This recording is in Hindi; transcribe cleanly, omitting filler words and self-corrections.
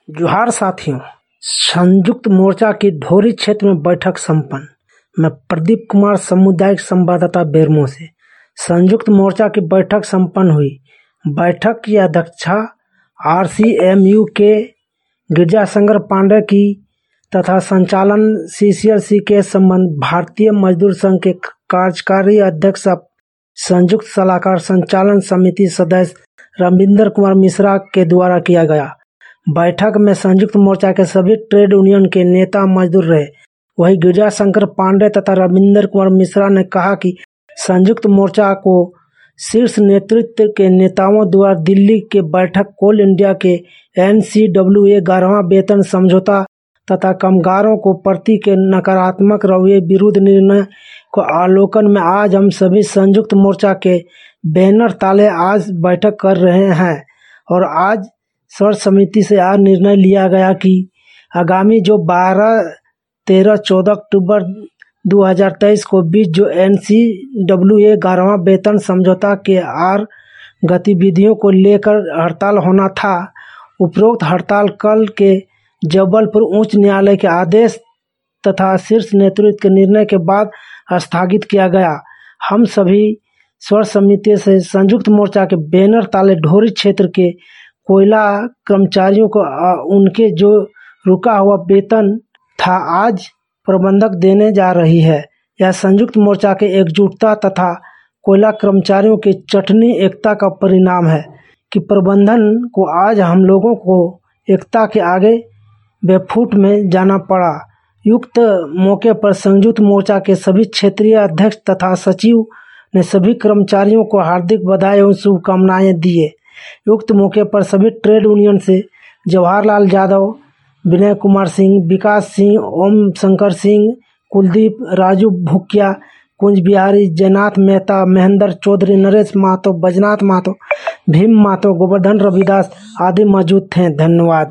जोहार साथियों, संयुक्त मोर्चा की ढोरी क्षेत्र में बैठक संपन्न। मैं प्रदीप कुमार, सामुदायिक संवाददाता बेरमो से। संयुक्त मोर्चा की बैठक संपन्न हुई। बैठक की अध्यक्षता RCMU के गिरजाशंकर पांडे की तथा संचालन CCLC के संबंध भारतीय मजदूर संघ के कार्यकारी अध्यक्ष संयुक्त सलाहकार संचालन समिति सदस्य रविंद्र कुमार मिश्रा के द्वारा किया गया। बैठक में संयुक्त मोर्चा के सभी ट्रेड यूनियन के नेता मौजूद रहे। वहीं गिरजाशंकर पांडे तथा रविंद्र कुमार मिश्रा ने कहा कि संयुक्त मोर्चा को शीर्ष नेतृत्व के नेताओं द्वारा दिल्ली के बैठक कोल इंडिया के NCWA 11वां वेतन समझौता तथा कामगारों को प्रति के नकारात्मक रवैये विरुद्ध निर्णय को आलोकन में आज हम सभी संयुक्त मोर्चा के बैनर ताले आज बैठक कर रहे हैं। और आज सर्व समिति से आज निर्णय लिया गया कि आगामी जो 12, 13, 14 अक्टूबर 2023 को बीच जो NCWA 11वां वेतन समझौता के गतिविधियों को लेकर हड़ताल होना था, उपरोक्त हड़ताल कल के जबलपुर उच्च न्यायालय के आदेश तथा शीर्ष नेतृत्व के निर्णय के बाद स्थगित किया गया। हम सभी सर्व समिति से संयुक्त मोर्चा के बैनर ताले ढोरी क्षेत्र के कोयला कर्मचारियों को उनके जो रुका हुआ वेतन था आज प्रबंधक देने जा रही है। यह संयुक्त मोर्चा के एकजुटता तथा कोयला कर्मचारियों की चटनी एकता का परिणाम है कि प्रबंधन को आज हम लोगों को एकता के आगे बेफुट में जाना पड़ा। युक्त मौके पर संयुक्त मोर्चा के सभी क्षेत्रीय अध्यक्ष तथा सचिव ने सभी कर्मचारियों को हार्दिक बधाई एवं शुभकामनाएं दिए। युक्त मौके पर सभी ट्रेड यूनियन से जवाहरलाल यादव, विनय कुमार सिंह, विकास सिंह, ओम शंकर सिंह, कुलदीप, राजू भुकिया, कुंज बिहारी, जयनाथ मेहता, महेंद्र चौधरी, नरेश महतो, बैजनाथ महतो, भीम महतो, गोवर्धन रविदास आदि मौजूद थे। धन्यवाद।